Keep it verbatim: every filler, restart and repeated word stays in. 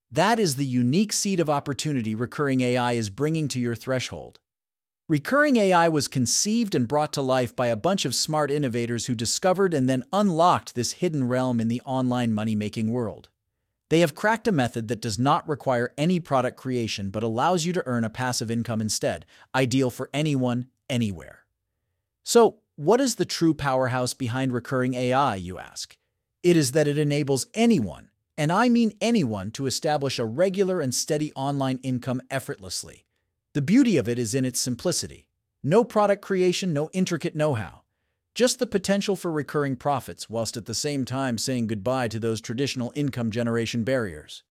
That is the unique seed of opportunity Recurring A I is bringing to your threshold. Recurring A I was conceived and brought to life by a bunch of smart innovators who discovered and then unlocked this hidden realm in the online money-making world. They have cracked a method that does not require any product creation but allows you to earn a passive income instead, ideal for anyone, anywhere. So, what is the true powerhouse behind Recurring A I, you ask? It is that it enables anyone, and I mean anyone, to establish a regular and steady online income effortlessly. The beauty of it is in its simplicity. No product creation, no intricate know-how. Just the potential for recurring profits, whilst at the same time saying goodbye to those traditional income generation barriers.